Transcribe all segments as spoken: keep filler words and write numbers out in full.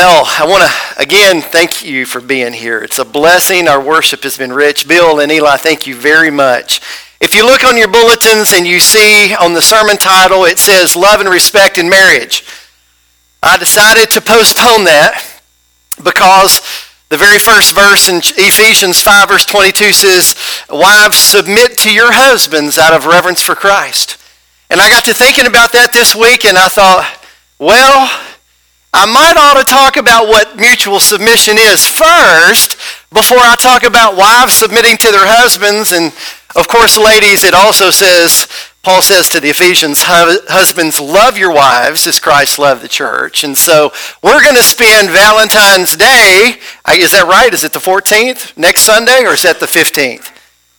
Well, I want to, again, thank you for being here. It's a blessing. Our worship has been rich. Bill and Eli, thank you very much. If you look on your bulletins and you see on the sermon title, it says Love and Respect in Marriage. I decided to postpone that because the very first verse in Ephesians five verse twenty-two says, "Wives, submit to your husbands out of reverence for Christ." And I got to thinking about that this week, and I thought, well, I might ought to talk about what mutual submission is first before I talk about wives submitting to their husbands. And of course, ladies, it also says, Paul says to the Ephesians, husbands, love your wives as Christ loved the church. And so we're going to spend Valentine's Day, is that right? Is it the fourteenth next Sunday, or is that the fifteenth?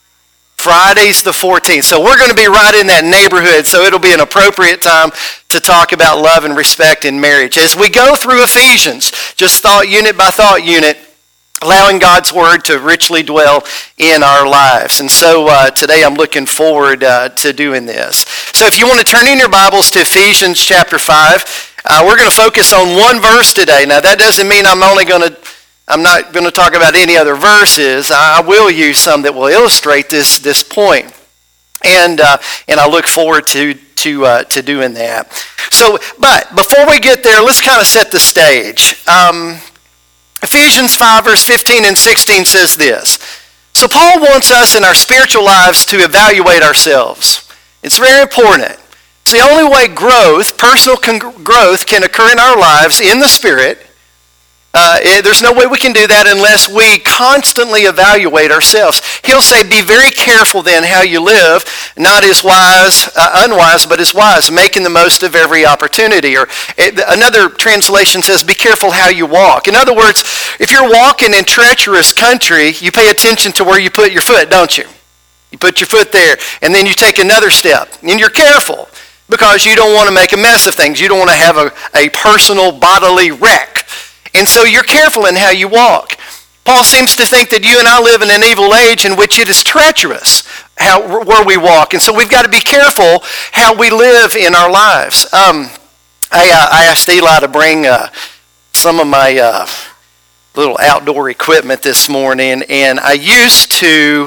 Friday's the fourteenth. So we're going to be right in that neighborhood. So it'll be an appropriate time to talk about love and respect in marriage. As we go through Ephesians, just thought unit by thought unit, allowing God's word to richly dwell in our lives. And so uh, today I'm looking forward uh, to doing this. So if you want to turn in your Bibles to Ephesians chapter five, uh, we're going to focus on one verse today. Now that doesn't mean I'm only going to I'm not going to talk about any other verses. I will use some that will illustrate this this point, and uh, and I look forward to to uh, to doing that. So, but before we get there, let's kind of set the stage. Um, Ephesians five verse fifteen and sixteen says this. So Paul wants us in our spiritual lives to evaluate ourselves. It's very important. It's the only way growth, personal con- growth, can occur in our lives in the Spirit. Uh, it, there's no way we can do that unless we constantly evaluate ourselves. He'll say, be very careful then how you live, not as wise, uh, unwise, but as wise, making the most of every opportunity. Or it, another translation says, be careful how you walk. In other words, if you're walking in treacherous country, you pay attention to where you put your foot, don't you? You put your foot there, and then you take another step, and you're careful because you don't want to make a mess of things. You don't want to have a, a personal bodily wreck. And so you're careful in how you walk. Paul seems to think that you and I live in an evil age in which it is treacherous how, where we walk. And so we've got to be careful how we live in our lives. Um, I, uh, I asked Eli to bring uh, some of my uh, little outdoor equipment this morning, and I used to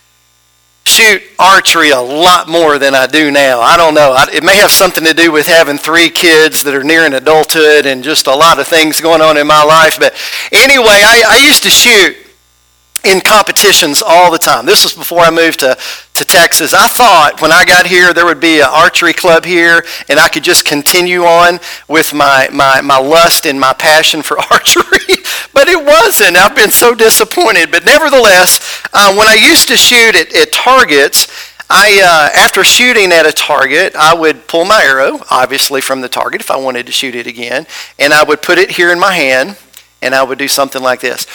shoot archery a lot more than I do now. I don't know. It may have something to do with having three kids that are nearing adulthood and just a lot of things going on in my life. But anyway, I, I used to shoot in competitions all the time. This was before I moved to, to Texas. I thought when I got here there would be an archery club here and I could just continue on with my, my, my lust and my passion for archery. But it wasn't. I've been so disappointed. But nevertheless, uh, when I used to shoot at, at targets, I uh, after shooting at a target, I would pull my arrow, obviously from the target if I wanted to shoot it again, and I would put it here in my hand, and I would do something like this.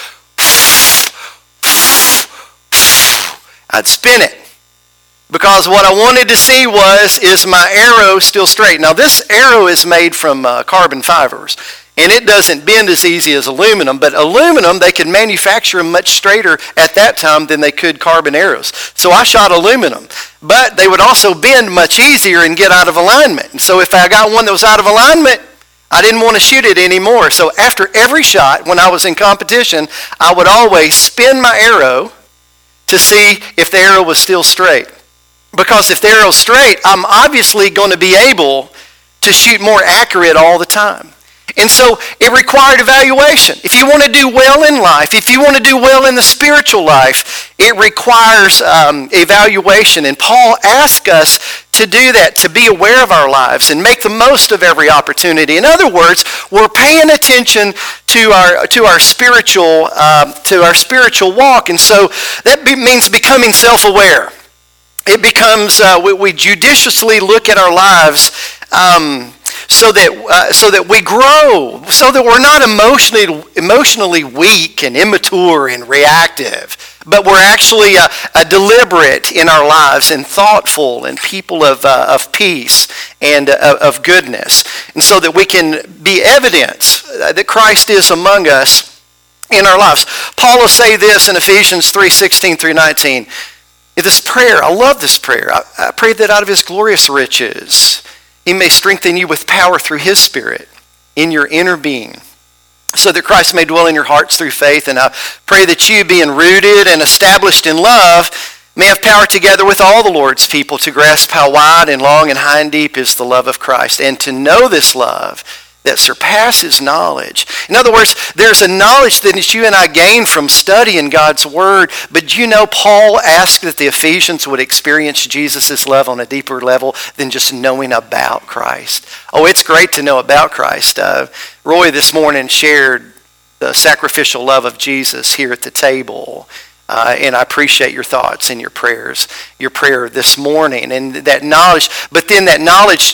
I'd spin it because what I wanted to see was, is my arrow still straight? Now this arrow is made from uh, carbon fibers, and it doesn't bend as easy as aluminum, but aluminum, they could manufacture them much straighter at that time than they could carbon arrows. So I shot aluminum, but they would also bend much easier and get out of alignment. And so if I got one that was out of alignment, I didn't want to shoot it anymore. So after every shot, when I was in competition, I would always spin my arrow to see if the arrow was still straight. Because if the arrow's straight, I'm obviously going to be able to shoot more accurate all the time. And so it required evaluation. If you want to do well in life, if you want to do well in the spiritual life, it requires um, evaluation. And Paul asks us to do that, to be aware of our lives and make the most of every opportunity. In other words, we're paying attention to our to our spiritual um, to our spiritual walk, and so that be, means becoming self-aware. It becomes uh, we, we judiciously look at our lives. Um, So that uh, so that we grow, so that we're not emotionally emotionally weak and immature and reactive, but we're actually uh, uh, deliberate in our lives and thoughtful and people of uh, of peace and uh, of goodness, and so that we can be evidence that Christ is among us in our lives. Paul will say this in Ephesians three sixteen through nineteen. This prayer, I love this prayer. I, I pray that out of His glorious riches He may strengthen you with power through His Spirit in your inner being, so that Christ may dwell in your hearts through faith. And I pray that you, being rooted and established in love, may have power together with all the Lord's people to grasp how wide and long and high and deep is the love of Christ, and to know this love that surpasses knowledge. In other words, there's a knowledge that you and I gain from studying God's Word, but you know Paul asked that the Ephesians would experience Jesus' love on a deeper level than just knowing about Christ. Oh, it's great to know about Christ. Uh, Roy this morning shared the sacrificial love of Jesus here at the table. Uh, and I appreciate your thoughts and your prayers, your prayer this morning, and that knowledge. But then that knowledge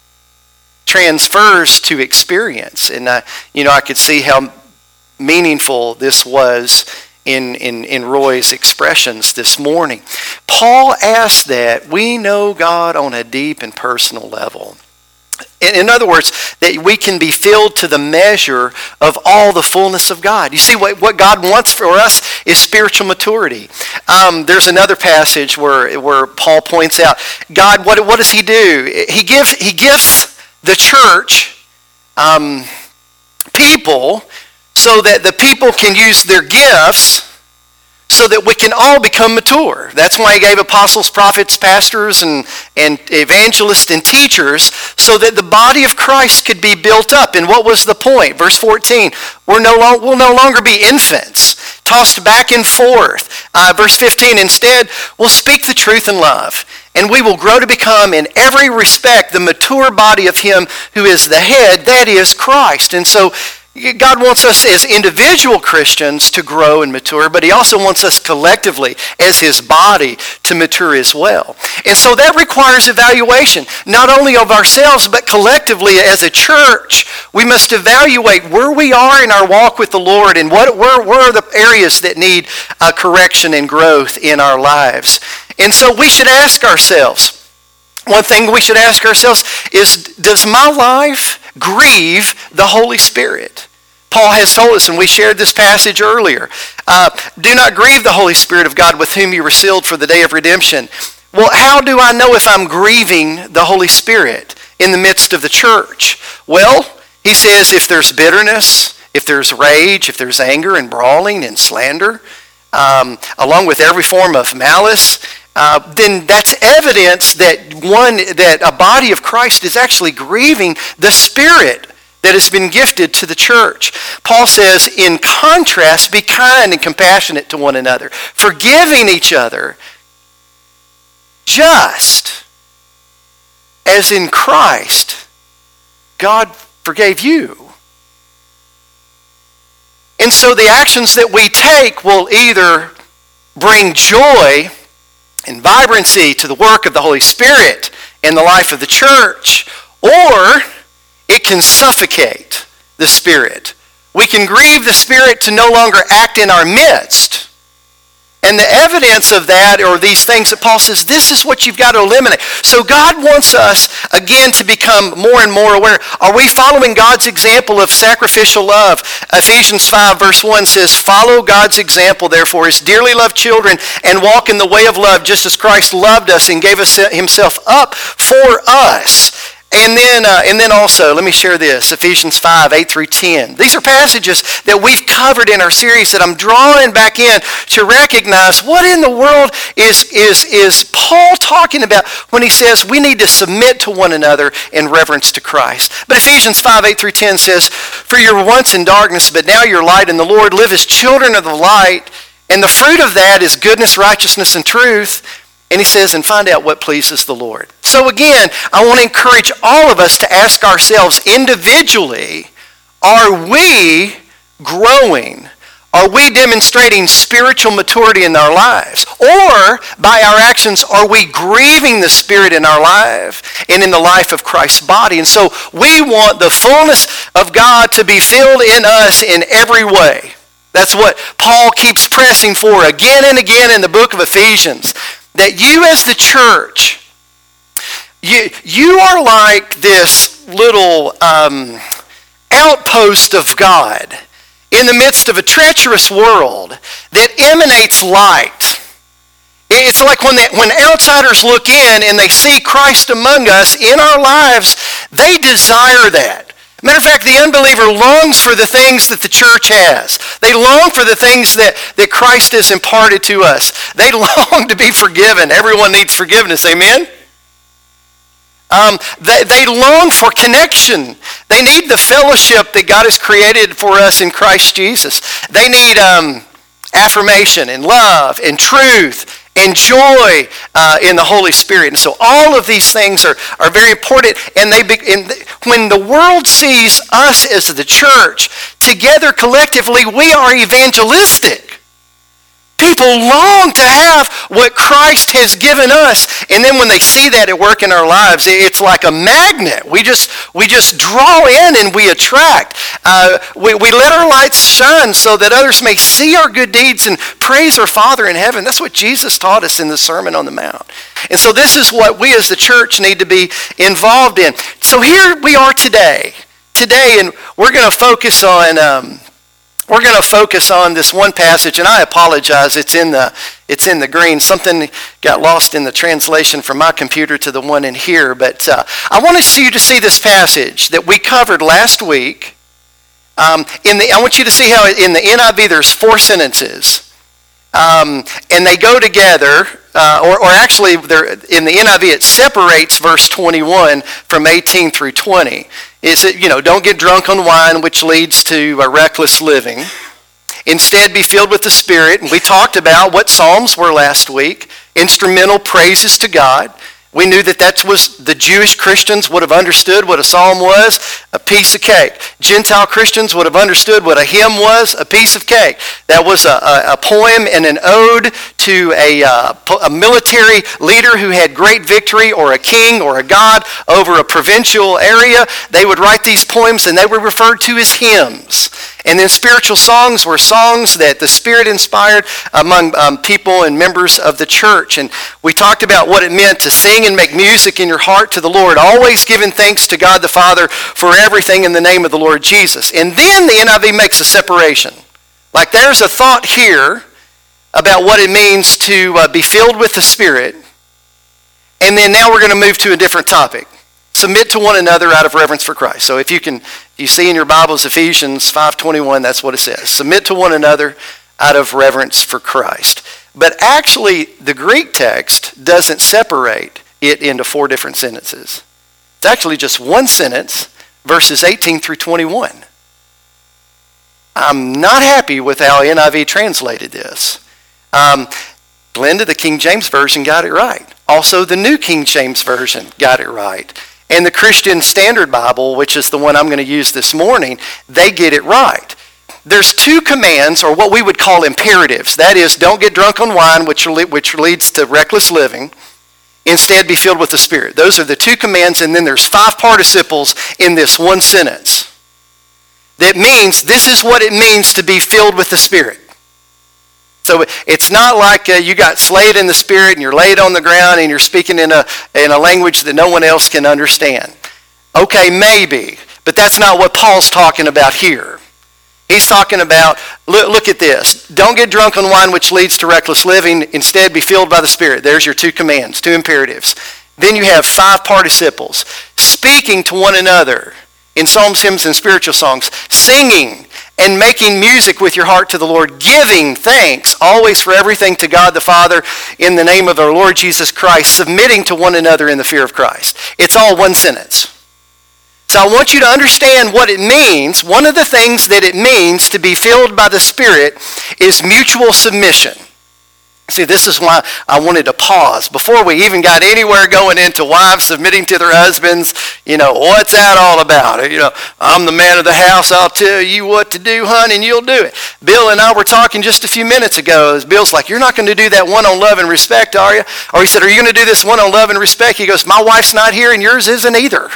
transfers to experience. And, uh, you know, I could see how meaningful this was in, in, in Roy's expressions this morning. Paul asked that we know God on a deep and personal level. In other words, that we can be filled to the measure of all the fullness of God. You see, what, what God wants for us is spiritual maturity. Um, there's another passage where, where Paul points out, God, what, what does he do? He gives, he gives the church um, people so that the people can use their gifts so that we can all become mature. That's why he gave apostles, prophets, pastors, and, and evangelists and teachers, so that the body of Christ could be built up. And what was the point? Verse fourteen, we're no long, we'll no longer be infants, tossed back and forth. Uh, verse fifteen, instead, we'll speak the truth in love, and we will grow to become in every respect the mature body of him who is the head, that is Christ. And so God wants us as individual Christians to grow and mature, but he also wants us collectively as his body to mature as well. And so that requires evaluation, not only of ourselves, but collectively as a church. We must evaluate where we are in our walk with the Lord and what where, where are the areas that need uh, correction and growth in our lives. And so we should ask ourselves, one thing we should ask ourselves is, does my life grieve the Holy Spirit? Paul has told us, and we shared this passage earlier, uh, do not grieve the Holy Spirit of God with whom you were sealed for the day of redemption. Well, how do I know if I'm grieving the Holy Spirit in the midst of the church? Well, he says if there's bitterness, if there's rage, if there's anger and brawling and slander, um, along with every form of malice, Uh, then that's evidence that one that a body of Christ is actually grieving the Spirit that has been gifted to the church. Paul says, in contrast, be kind and compassionate to one another, forgiving each other, just as in Christ God forgave you. And so the actions that we take will either bring joy and vibrancy to the work of the Holy Spirit in the life of the church, or it can suffocate the Spirit. We can grieve the Spirit to no longer act in our midst. And the evidence of that, or these things that Paul says, this is what you've got to eliminate. So God wants us, again, to become more and more aware. Are we following God's example of sacrificial love? Ephesians five verse one says, follow God's example, therefore, as dearly loved children, and walk in the way of love, just as Christ loved us and gave us himself up for us. And then, uh, and then also, let me share this, Ephesians five, eight through ten. These are passages that we've covered in our series that I'm drawing back in to recognize what in the world is, is, is Paul talking about when he says we need to submit to one another in reverence to Christ. But Ephesians five, eight through ten says, for you were once in darkness, but now you're light in the Lord. Live as children of the light, and the fruit of that is goodness, righteousness, and truth. And he says, and find out what pleases the Lord. So again, I want to encourage all of us to ask ourselves individually, are we growing? Are we demonstrating spiritual maturity in our lives? Or by our actions, are we grieving the Spirit in our life and in the life of Christ's body? And so we want the fullness of God to be filled in us in every way. That's what Paul keeps pressing for again and again in the book of Ephesians. That you as the church, you, you are like this little um, outpost of God in the midst of a treacherous world that emanates light. It's like when, they, when outsiders look in and they see Christ among us in our lives, they desire that. Matter of fact, the unbeliever longs for the things that the church has. They long for the things that, that Christ has imparted to us. They long to be forgiven. Everyone needs forgiveness, amen? Um, they, they long for connection. They need the fellowship that God has created for us in Christ Jesus. They need um, affirmation and love and truth and joy uh, in the Holy Spirit. And so all of these things are, are very important. And they be, and when the world sees us as the church, together collectively, we are evangelistic. People long to have what Christ has given us. And then when they see that at work in our lives, it's like a magnet. We just we just draw in and we attract. Uh, we, we let our lights shine so that others may see our good deeds and praise our Father in heaven. That's what Jesus taught us in the Sermon on the Mount. And so this is what we as the church need to be involved in. So here we are today. Today, and we're going to focus on... Um, We're going to focus on this one passage, and I apologize, it's in the it's in the green. Something got lost in the translation from my computer to the one in here, but uh, I want you to see this passage that we covered last week. Um, in the, I want you to see how in the N I V there's four sentences, um, and they go together, uh, or, or actually in the N I V it separates verse twenty-one from eighteen through twenty. Is it, you know, don't get drunk on wine, which leads to a reckless living. Instead, be filled with the Spirit. And we talked about what Psalms were last week. Instrumental praises to God. We knew that that was, the Jewish Christians would have understood what a psalm was, a piece of cake. Gentile Christians would have understood what a hymn was, a piece of cake. That was a, a, a poem and an ode to a, uh, a military leader who had great victory, or a king or a god over a provincial area. They would write these poems and they were referred to as hymns. And then spiritual songs were songs that the Spirit inspired among um, people and members of the church. And we talked about what it meant to sing and make music in your heart to the Lord, always giving thanks to God the Father for everything in the name of the Lord Jesus. And then the N I V makes a separation. Like there's a thought here about what it means to uh, be filled with the Spirit. And then now we're going to move to a different topic. Submit to one another out of reverence for Christ. So if you can, you see in your Bibles, Ephesians five twenty-one, that's what it says. Submit to one another out of reverence for Christ. But actually, the Greek text doesn't separate it into four different sentences. It's actually just one sentence, verses eighteen through twenty-one. I'm not happy with how N I V translated this. Um, Glenda, the King James Version, got it right. Also, the New King James Version got it right. And the Christian Standard Bible, which is the one I'm going to use this morning, they get it right. There's two commands, or what we would call imperatives. That is, don't get drunk on wine, which, which leads to reckless living. Instead, be filled with the Spirit. Those are the two commands, and then there's five participles in this one sentence. That means, this is what it means to be filled with the Spirit. So it's not like uh, you got slayed in the Spirit and you're laid on the ground and you're speaking in a, in a language that no one else can understand. Okay, maybe, but that's not what Paul's talking about here. He's talking about, look, look at this. Don't get drunk on wine, which leads to reckless living. Instead, be filled by the Spirit. There's your two commands, two imperatives. Then you have five participles. Speaking to one another in psalms, hymns, and spiritual songs. Singing and making music with your heart to the Lord, giving thanks always for everything to God the Father in the name of our Lord Jesus Christ, submitting to one another in the fear of Christ. It's all one sentence. So I want you to understand what it means. One of the things that it means to be filled by the Spirit is mutual submission. See, this is why I wanted to pause. Before we even got anywhere going into wives submitting to their husbands, you know, what's that all about? You know, I'm the man of the house, I'll tell you what to do, honey, and you'll do it. Bill and I were talking just a few minutes ago. Bill's like, you're not going to do that one on love and respect, are you? Or he said, are you going to do this one on love and respect? He goes, my wife's not here and yours isn't either.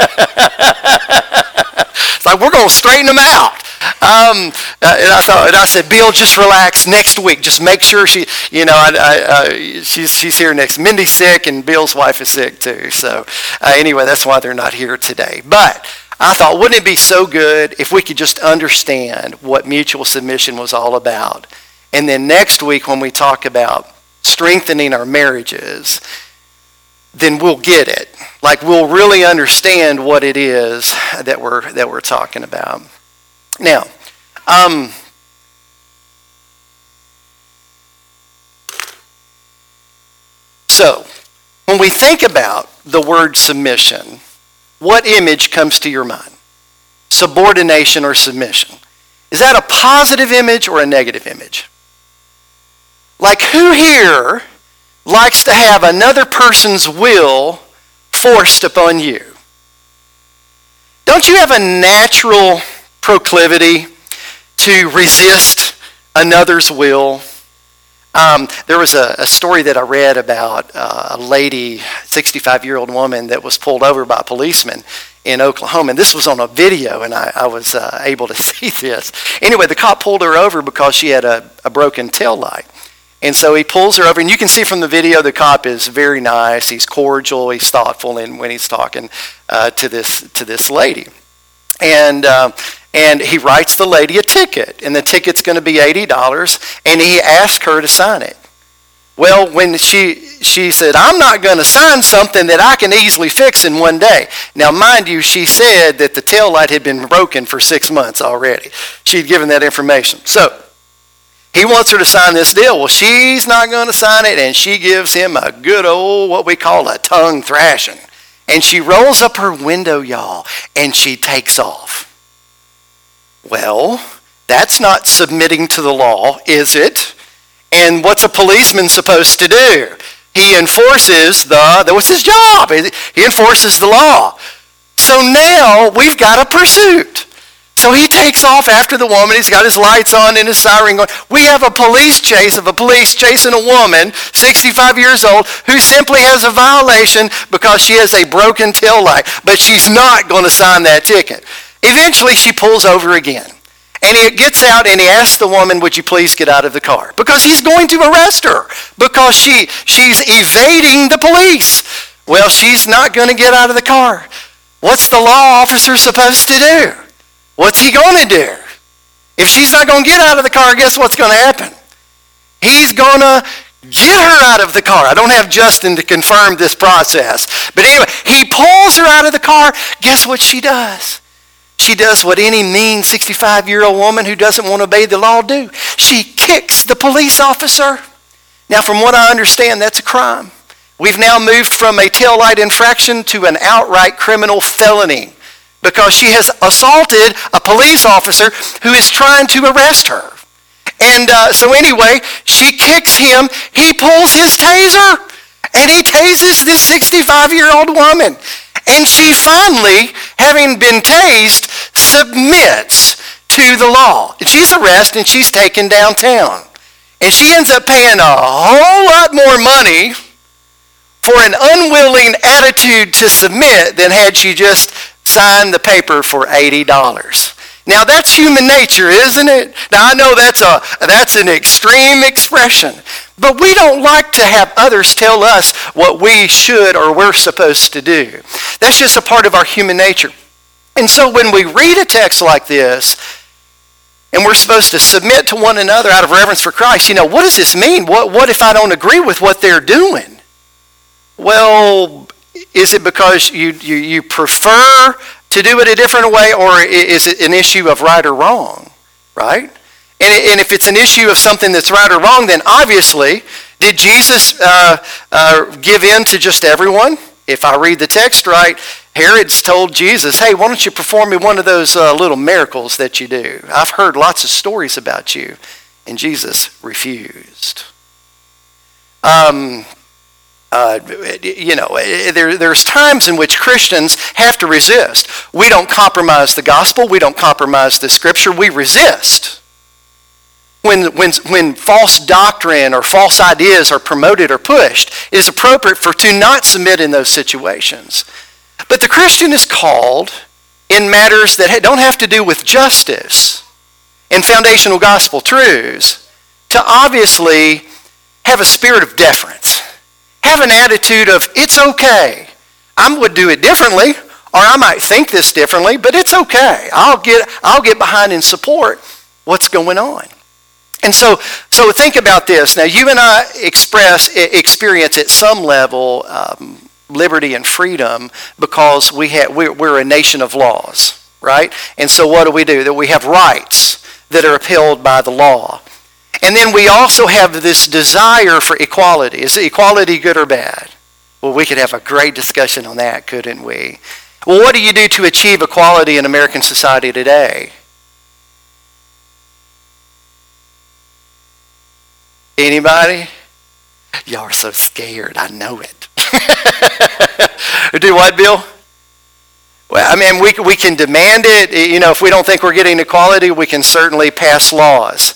It's like, we're going to straighten them out. Um, and I thought, and I said, Bill, just relax. Next week, just make sure she, you know, I, I, uh, she's she's here next. Mindy's sick, and Bill's wife is sick too. So uh, anyway, that's why they're not here today. But I thought, wouldn't it be so good if we could just understand what mutual submission was all about? And then next week, when we talk about strengthening our marriages, then we'll get it. Like we'll really understand what it is that we're that we're talking about. Now, um, so when we think about the word submission, what image comes to your mind? Subordination or submission. Is that a positive image or a negative image? Like who here likes to have another person's will forced upon you? Don't you have a natural proclivity to resist another's will? Um, there was a, a story that I read about uh, a lady, sixty-five-year-old woman that was pulled over by a policeman in Oklahoma. And this was on a video, and I, I was uh, able to see this. Anyway, the cop pulled her over because she had a, a broken tail light. And so he pulls her over, and you can see from the video the cop is very nice. He's cordial. He's thoughtful in when he's talking uh, to this to this lady. And uh, and he writes the lady a ticket, and the ticket's going to be eighty dollars, and he asked her to sign it. Well, when she she said, I'm not going to sign something that I can easily fix in one day. Now, mind you, she said that the tail light had been broken for six months already. She'd given that information. So he wants her to sign this deal. Well, she's not going to sign it, and she gives him a good old, what we call a tongue thrashing. And she rolls up her window, y'all, and she takes off. Well, that's not submitting to the law, is it? And what's a policeman supposed to do? He enforces the, that was his job. He enforces the law. So now we've got a pursuit. So he takes off after the woman. He's got his lights on and his siren going. We have a police chase of a police chasing a woman, sixty-five years old, who simply has a violation because she has a broken tail light. But she's not going to sign that ticket. Eventually she pulls over again. And he gets out and he asks the woman, would you please get out of the car? Because he's going to arrest her. Because she she's evading the police. Well, she's not going to get out of the car. What's the law officer supposed to do? What's he going to do? If she's not going to get out of the car, guess what's going to happen? He's going to get her out of the car. I don't have Justin to confirm this process. But anyway, he pulls her out of the car. Guess what she does? She does what any mean sixty-five-year-old woman who doesn't want to obey the law do. She kicks the police officer. Now, from what I understand, that's a crime. We've now moved from a taillight infraction to an outright criminal felony because she has assaulted a police officer who is trying to arrest her. And uh, so anyway, she kicks him. He pulls his taser, and he tases this sixty-five-year-old woman. And she finally, having been tased, submits to the law. And she's arrested and she's taken downtown. And she ends up paying a whole lot more money for an unwilling attitude to submit than had she just signed the paper for eighty dollars. Now that's human nature, isn't it? Now I know that's a that's an extreme expression. But we don't like to have others tell us what we should or we're supposed to do. That's just a part of our human nature. And so when we read a text like this, and we're supposed to submit to one another out of reverence for Christ, you know, what does this mean? What, what if I don't agree with what they're doing? Well, is it because you, you, you prefer to do it a different way, or is it an issue of right or wrong, right? And if it's an issue of something that's right or wrong, then obviously, did Jesus uh, uh, give in to just everyone? If I read the text right, Herod's told Jesus, hey, why don't you perform me one of those uh, little miracles that you do? I've heard lots of stories about you. And Jesus refused. Um, uh, you know, there, there's times in which Christians have to resist. We don't compromise the gospel. We don't compromise the scripture. We resist. When, when, when false doctrine or false ideas are promoted or pushed, it is appropriate for to not submit in those situations. But the Christian is called in matters that don't have to do with justice and foundational gospel truths to obviously have a spirit of deference. Have an attitude of, it's okay. I would do it differently, or I might think this differently, but it's okay. I'll get, I'll get behind and support what's going on. And so, so think about this. Now, you and I express, experience at some level um, liberty and freedom because we have, we're, we're a nation of laws, right? And so what do we do? That we have rights that are upheld by the law. And then we also have this desire for equality. Is equality good or bad? Well, we could have a great discussion on that, couldn't we? Well, what do you do to achieve equality in American society today? Anybody? Y'all are so scared. I know it. Do what, Bill? Well, I mean, we, we can demand it. You know, if we don't think we're getting equality, we can certainly pass laws.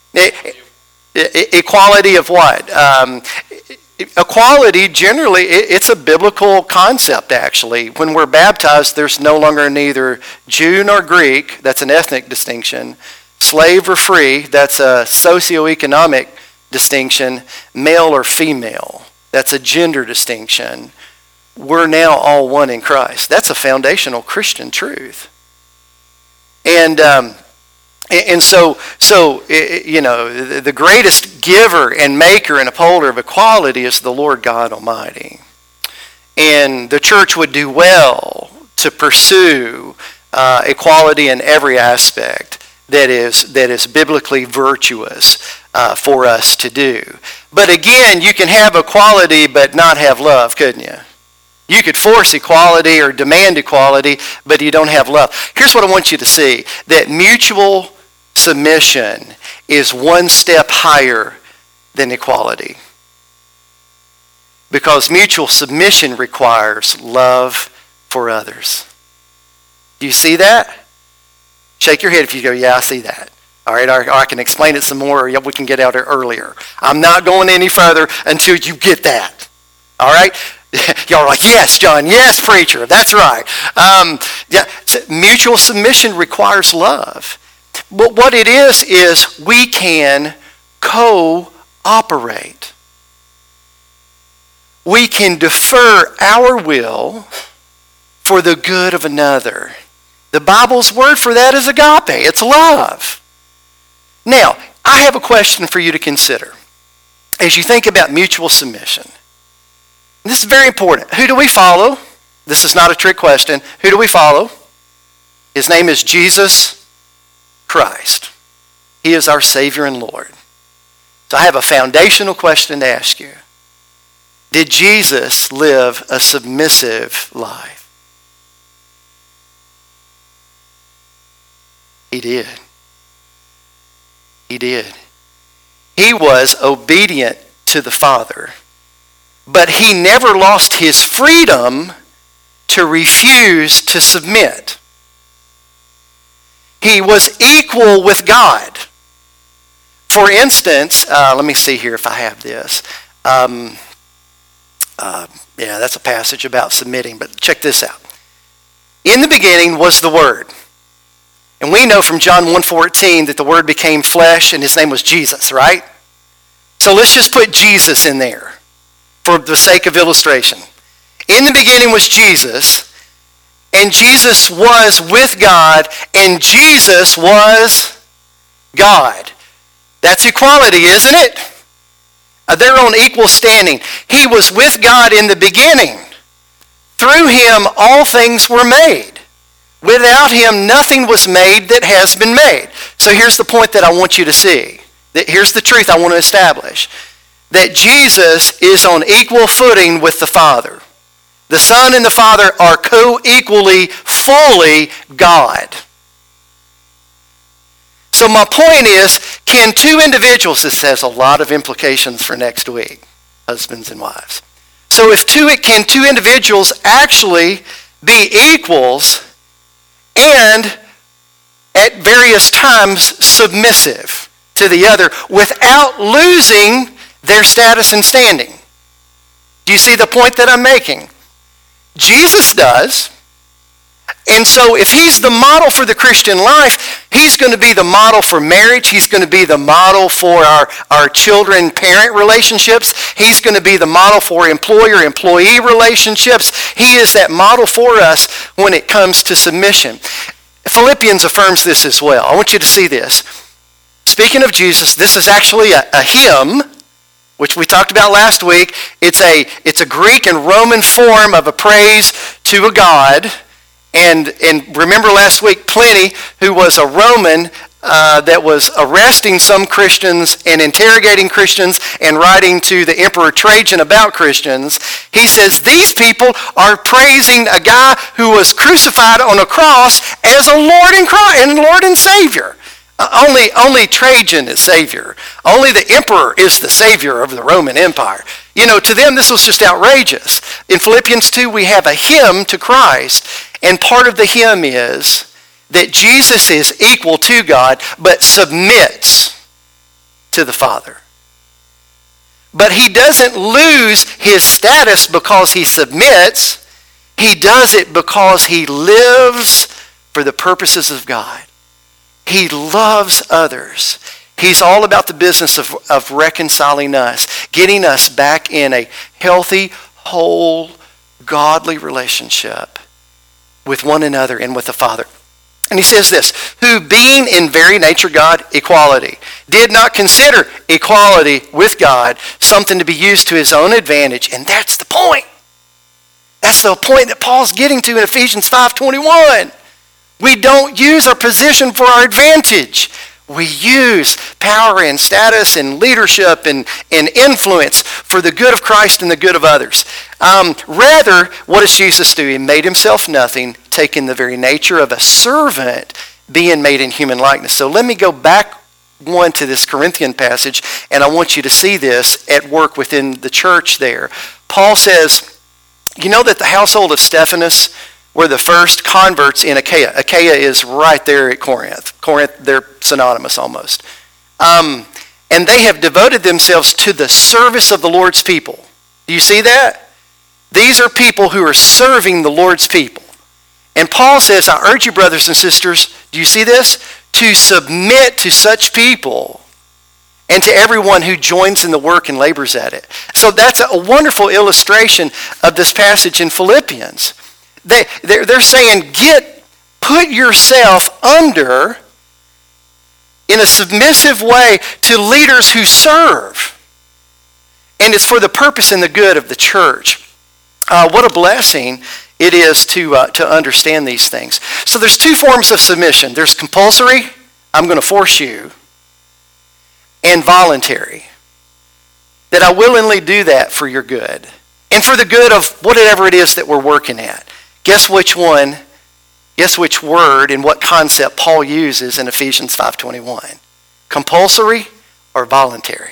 Equality of what? Um, equality, generally, it's a biblical concept, actually. When we're baptized, there's no longer neither Jew nor Greek. That's an ethnic distinction. Slave or free, that's a socioeconomic distinction. Male or female, that's a gender distinction. We're now all one in Christ. That's a foundational Christian truth. And um, and so, so you know, the greatest giver and maker and upholder of equality is the Lord God Almighty. And the church would do well to pursue uh, equality in every aspect that is that is biblically virtuous uh, for us to do. But again, you can have equality but not have love, couldn't you? You could force equality or demand equality, but you don't have love. Here's what I want you to see, that mutual submission is one step higher than equality. Because mutual submission requires love for others. Do you see that? Shake your head if you go, yeah, I see that. All right, or I can explain it some more, or we can get out there earlier. I'm not going any further until you get that. All right? Y'all are like, yes, John, yes, preacher, that's right. Um, yeah, so mutual submission requires love. But what it is, is we can cooperate. We can defer our will for the good of another. The Bible's word for that is agape. It's love. Now, I have a question for you to consider as you think about mutual submission. This is very important. Who do we follow? This is not a trick question. Who do we follow? His name is Jesus Christ. He is our Savior and Lord. So I have a foundational question to ask you. Did Jesus live a submissive life? He did. He did. He was obedient to the Father, but he never lost his freedom to refuse to submit. He was equal with God. For instance, uh, let me see here if I have this. Um, uh, yeah, that's a passage about submitting, but check this out. In the beginning was the Word. And we know from John one fourteen that the Word became flesh and his name was Jesus, right? So let's just put Jesus in there for the sake of illustration. In the beginning was Jesus, and Jesus was with God, and Jesus was God. That's equality, isn't it? Uh, they're on equal standing. He was with God in the beginning. Through him all things were made. Without him nothing was made that has been made. So here's the point that I want you to see. Here's the truth I want to establish. That Jesus is on equal footing with the Father. The Son and the Father are co-equally, fully God. So my point is, can two individuals, this has a lot of implications for next week, husbands and wives. So if two, can two individuals actually be equals and at various times submissive to the other without losing their status and standing? Do you see the point that I'm making? Jesus does. And so if he's the model for the Christian life, he's going to be the model for marriage. He's going to be the model for our, our children-parent relationships. He's going to be the model for employer-employee relationships. He is that model for us when it comes to submission. Philippians affirms this as well. I want you to see this. Speaking of Jesus, this is actually a, a hymn which we talked about last week. It's a, it's a Greek and Roman form of a praise to a god. And, and remember last week, Pliny, who was a Roman uh, that was arresting some Christians and interrogating Christians and writing to the Emperor Trajan about Christians, he says these people are praising a guy who was crucified on a cross as a Lord and, Christ, and, Lord and Savior. Uh, only, only Trajan is Savior. Only the Emperor is the Savior of the Roman Empire. You know, to them this was just outrageous. In Philippians two, we have a hymn to Christ. And part of the hymn is that Jesus is equal to God, but submits to the Father. But he doesn't lose his status because he submits. He does it because he lives for the purposes of God. He loves others. He's all about the business of, of reconciling us, getting us back in a healthy, whole, godly relationship with one another and with the Father. And he says this, who being in very nature God, equality, did not consider equality with God something to be used to his own advantage. And that's the point. That's the point that Paul's getting to in Ephesians five twenty-one. We don't use our position for our advantage. We use power and status and leadership and, and influence for the good of Christ and the good of others. Um, rather, what does Jesus do? He made himself nothing, taking the very nature of a servant, being made in human likeness. So let me go back one to this Corinthian passage, and I want you to see this at work within the church there. Paul says, you know that the household of Stephanas were the first converts in Achaia. Achaia is right there at Corinth. Corinth, they're synonymous almost. Um, and they have devoted themselves to the service of the Lord's people. Do you see that? These are people who are serving the Lord's people. And Paul says, I urge you, brothers and sisters, do you see this? To submit to such people and to everyone who joins in the work and labors at it. So that's a wonderful illustration of this passage in Philippians. They, they're, they're saying, get, put yourself under in a submissive way to leaders who serve. And it's for the purpose and the good of the church. Uh, what a blessing it is to, uh, to understand these things. So there's two forms of submission. There's compulsory, I'm going to force you, and voluntary. That I willingly do that for your good. And for the good of whatever it is that we're working at. Guess which one, guess which word and what concept Paul uses in Ephesians five twenty-one? Compulsory or voluntary?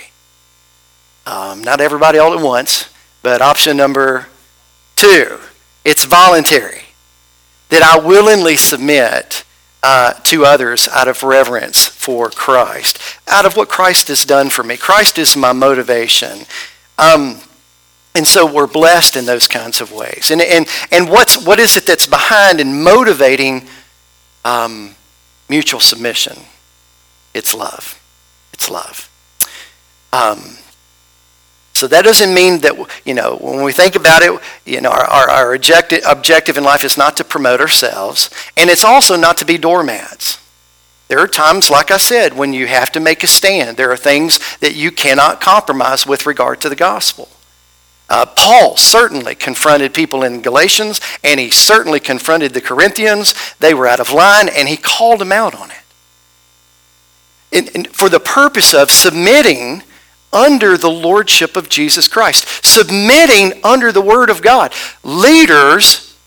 Um, not everybody all at once, but option number two, it's voluntary. That I willingly submit uh, to others out of reverence for Christ, out of what Christ has done for me. Christ is my motivation. Um, And so we're blessed in those kinds of ways. And and and what's what is it that's behind and motivating um, mutual submission? It's love. It's love. Um, so that doesn't mean that, you know, when we think about it, you know, our, our, our objective, objective in life is not to promote ourselves. And it's also not to be doormats. There are times, like I said, when you have to make a stand. There are things that you cannot compromise with regard to the gospel. Uh, Paul certainly confronted people in Galatians, and he certainly confronted the Corinthians. They were out of line, and he called them out on it. And, and for the purpose of submitting under the lordship of Jesus Christ. Submitting under the word of God. Leaders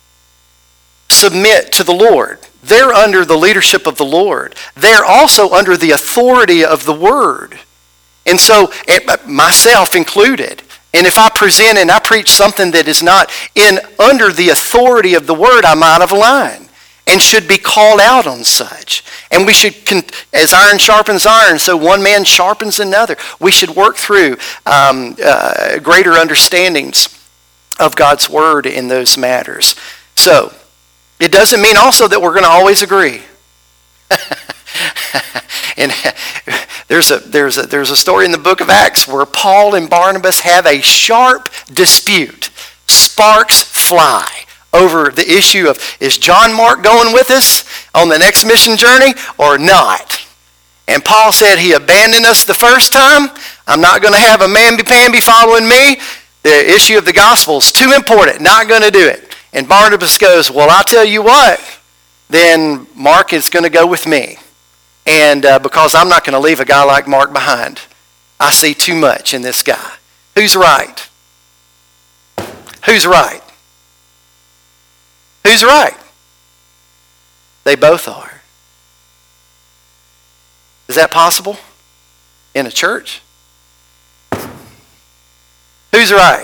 submit to the Lord. They're under the leadership of the Lord. They're also under the authority of the word. And so, myself included, and if I present and I preach something that is not in under the authority of the word, I'm out of line and should be called out on such. And we should, as iron sharpens iron, so one man sharpens another. We should work through um, uh, greater understandings of God's word in those matters. So, it doesn't mean also that we're going to always agree. And there's a there's a there's a story in the book of Acts where Paul and Barnabas have a sharp dispute. Sparks fly over the issue of, is John Mark going with us on the next mission journey or not? And Paul said he abandoned us the first time. I'm not going to have a mamby-pamby following me. The issue of the gospel is too important. Not going to do it. And Barnabas goes, well, I'll tell you what. Then Mark is going to go with me. And uh, because I'm not going to leave a guy like Mark behind. I see too much in this guy. Who's right? Who's right? Who's right? They both are. Is that possible in a church? Who's right?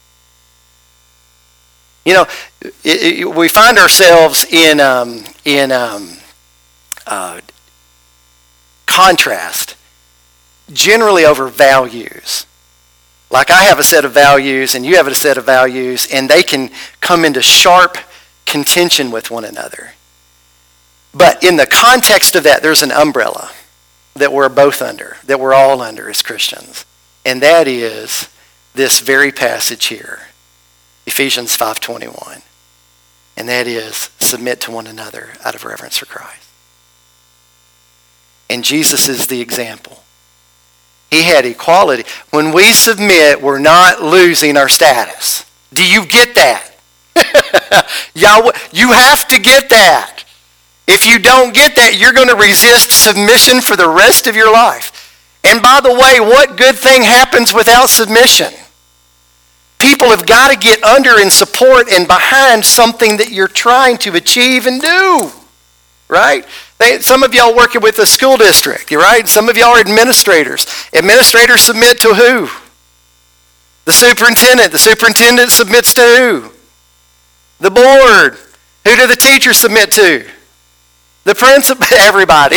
You know, it, it, we find ourselves in um, in um, uh, contrast, generally over values. Like I have a set of values and you have a set of values, and they can come into sharp contention with one another. But in the context of that, there's an umbrella that we're both under, that we're all under as Christians. And that is this very passage here, Ephesians five twenty-one. And that is, submit to one another out of reverence for Christ. And Jesus is the example. He had equality. When we submit, we're not losing our status. Do you get that? Yahweh, you have to get that. If you don't get that, you're going to resist submission for the rest of your life. And by the way, what good thing happens without submission? People have got to get under and support and behind something that you're trying to achieve and do. Right? They, some of y'all working with the school district, right? Some of y'all are administrators. Administrators submit to who? The superintendent. The superintendent submits to who? The board. Who do the teachers submit to? The principal. Everybody.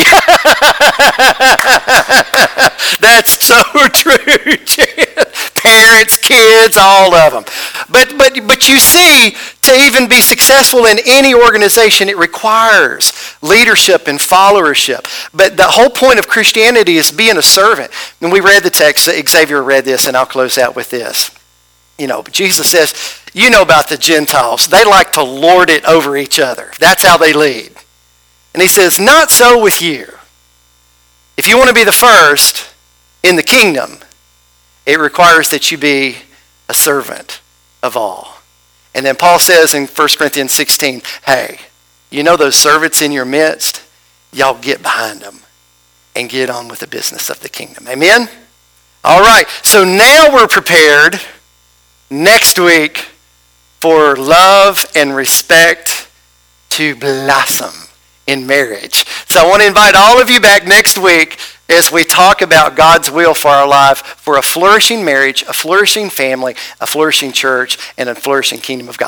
That's so true. Parents, kids, all of them. But, but, but you see, to even be successful in any organization, it requires leadership and followership. But the whole point of Christianity is being a servant. And we read the text, Xavier read this, and I'll close out with this. You know, Jesus says, you know about the Gentiles. They like to lord it over each other. That's how they lead. And he says, not so with you. If you want to be the first in the kingdom, it requires that you be a servant of all. And then Paul says in First Corinthians sixteen, hey, you know those servants in your midst? Y'all get behind them and get on with the business of the kingdom. Amen? All right, so now we're prepared next week for love and respect to blossom in marriage. So I want to invite all of you back next week as we talk about God's will for our life, for a flourishing marriage, a flourishing family, a flourishing church, and a flourishing kingdom of God.